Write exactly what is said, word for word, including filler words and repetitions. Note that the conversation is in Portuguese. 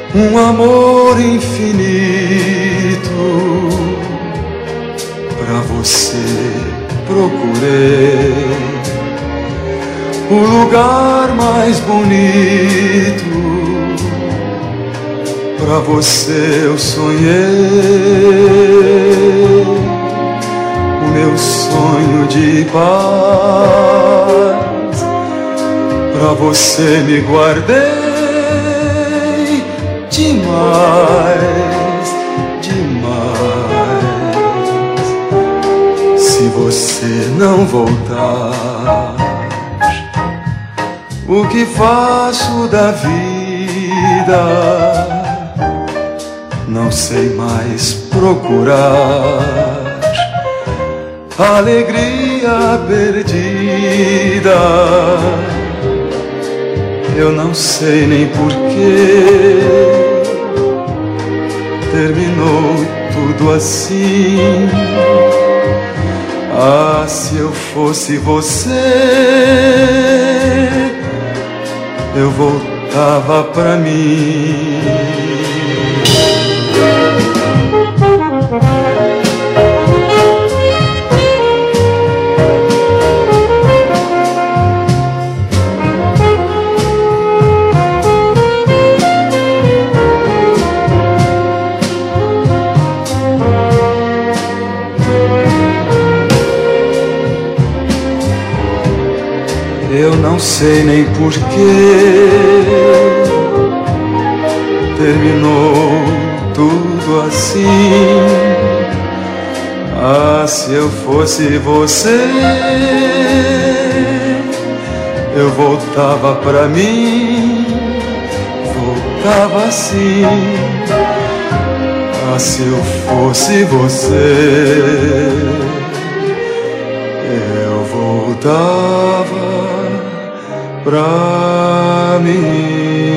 um amor infinito pra você procurei, o lugar mais bonito pra você eu sonhei, o meu sonho de paz pra você me guardei demais, demais. Se você não voltar, o que faço da vida? Não sei mais procurar. Alegria perdida, eu não sei nem porquê terminou tudo assim. Ah, se eu fosse você, eu voltava pra mim. Eu não sei nem porquê terminou tudo assim. Ah, se eu fosse você, eu voltava pra mim, voltava assim. Ah, se eu fosse você, eu voltava pra mim.